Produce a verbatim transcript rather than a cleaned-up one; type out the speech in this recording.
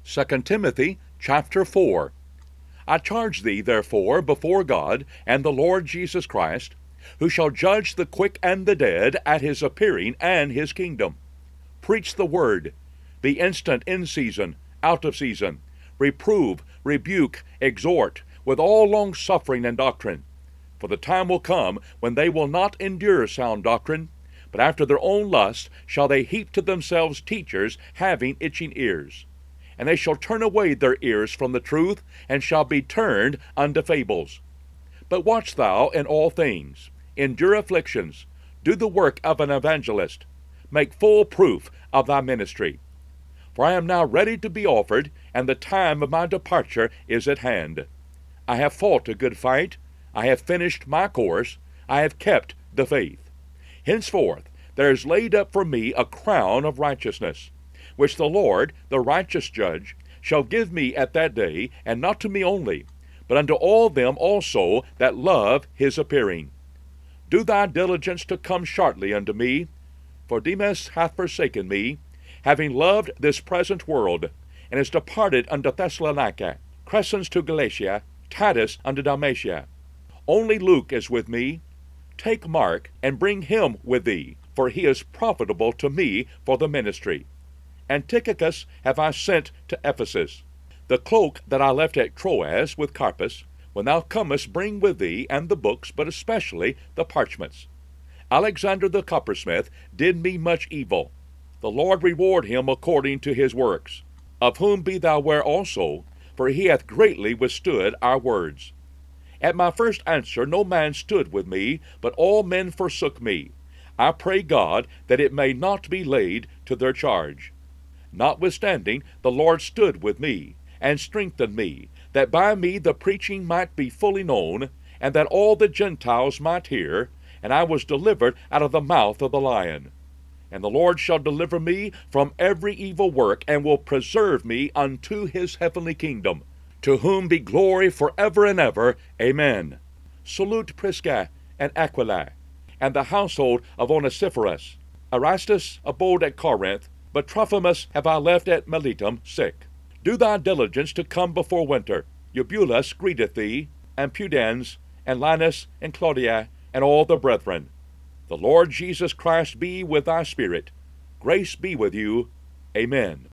Second Timothy chapter four. I charge thee therefore before God and the Lord Jesus Christ, who shall judge the quick and the dead at his appearing and his kingdom. Preach the word. Be instant in season, out of season. Reprove, rebuke, exhort, with all longsuffering and doctrine. For the time will come when they will not endure sound doctrine, but after their own lust shall they heap to themselves teachers having itching ears. And they shall turn away their ears from the truth, and shall be turned unto fables. But watch thou in all things, endure afflictions, do the work of an evangelist, make full proof of thy ministry. For I am now ready to be offered, and the time of my departure is at hand. I have fought a good fight, I have finished my course, I have kept the faith. Henceforth there is laid up for me a crown of righteousness, which the Lord, the righteous judge, shall give me at that day, and not to me only, but unto all them also that love his appearing. Do thy diligence to come shortly unto me, for Demas hath forsaken me, having loved this present world, and is departed unto Thessalonica, Crescens to Galatia, Titus unto Dalmatia. Only Luke is with me. Take Mark, and bring him with thee, for he is profitable to me for the ministry. And Tychicus have I sent to Ephesus. The cloak that I left at Troas with Carpus, when thou comest bring with thee, and the books, but especially the parchments. Alexander the coppersmith did me much evil. The Lord reward him according to his works, of whom be thou ware also, for he hath greatly withstood our words. At my first answer no man stood with me, but all men forsook me. I pray God that it may not be laid to their charge. Notwithstanding, the Lord stood with me, and strengthened me, that by me the preaching might be fully known, and that all the Gentiles might hear, and I was delivered out of the mouth of the lion. And the Lord shall deliver me from every evil work, and will preserve me unto his heavenly kingdom, to whom be glory for ever and ever. Amen. Salute Prisca and Aquila, and the household of Onesiphorus. Erastus abode at Corinth, but Trophimus have I left at Miletum sick. Do thy diligence to come before winter. Eubulus greeteth thee, and Pudens, and Linus, and Claudia, and all the brethren. The Lord Jesus Christ be with thy spirit. Grace be with you. Amen.